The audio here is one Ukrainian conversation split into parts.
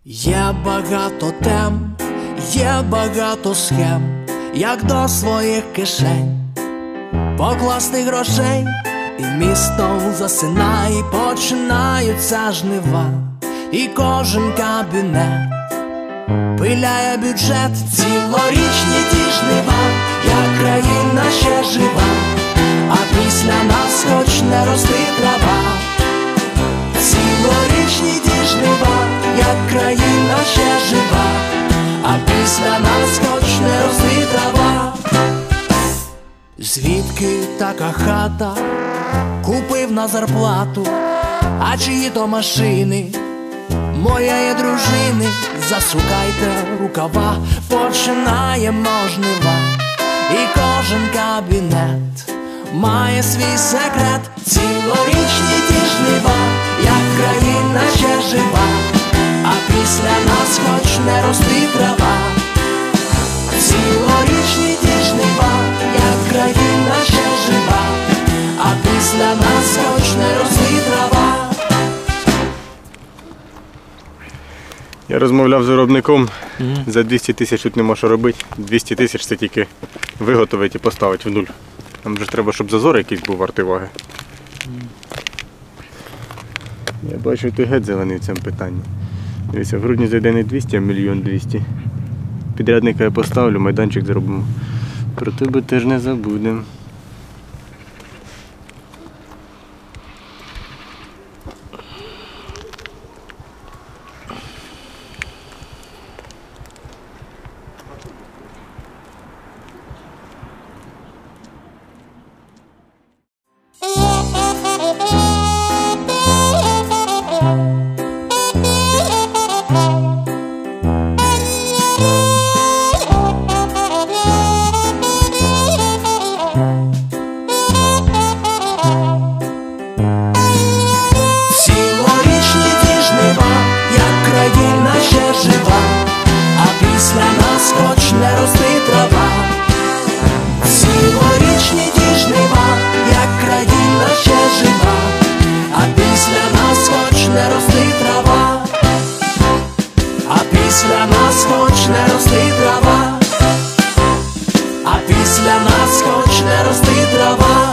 Є багато тем, є багато схем, як до своїх кишень покласти грошей, і місто засинає, починаються жнива, і кожен кабінет пиляє бюджет. Цілорічні ті жнива, як країна ще жива, а після нас хоч не рости трава. Цілорічні ті жнива, як країна ще жива, а після нас хоч не рости трава. Звідки така хата, купив на зарплату, а чиї то машини, моєї дружини. Засукайте рукава, починаємо жнива, і кожен кабінет має свій секрет. Цілорічні ті жнива, як країна ще жива, а після нас хоч не рости трава. Цілорічні ті жнива, як країна ще жива, а після нас хоч не рости трава. Я розмовляв з виробником, за 200 тисяч тут нема що робити, 200 тисяч це тільки виготовити і поставити в нуль. Нам же треба, щоб зазор якийсь був вартий. Я бачу, ти геть зелений в цьому питанні. Дивіться, в грудні зайде не 200, а 1 200 000. Підрядника я поставлю, майданчик зробимо. Про тебе теж не забудемо. Після нас хоч не рости трава, а після нас хоч не рости трава.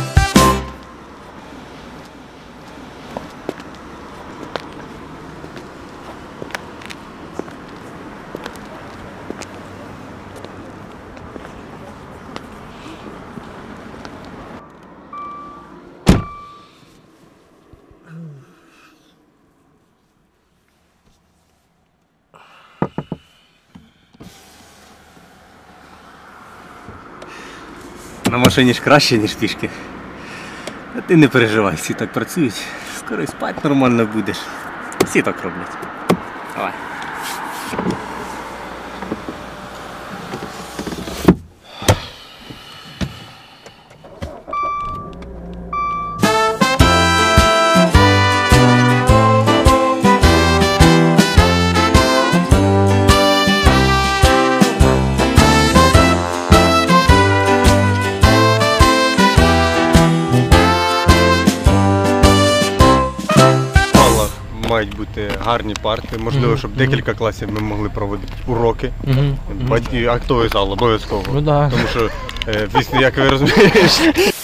На машині ж краще, ніж пішки. А ти не переживай, всі так працюють. Скоро і спати нормально будеш. Всі так роблять. Давай. Мають бути гарні парти, можливо, щоб декілька класів ми могли проводити уроки. Актовий зал обов'язково. Ну, да. Тому що, як ви розумієте,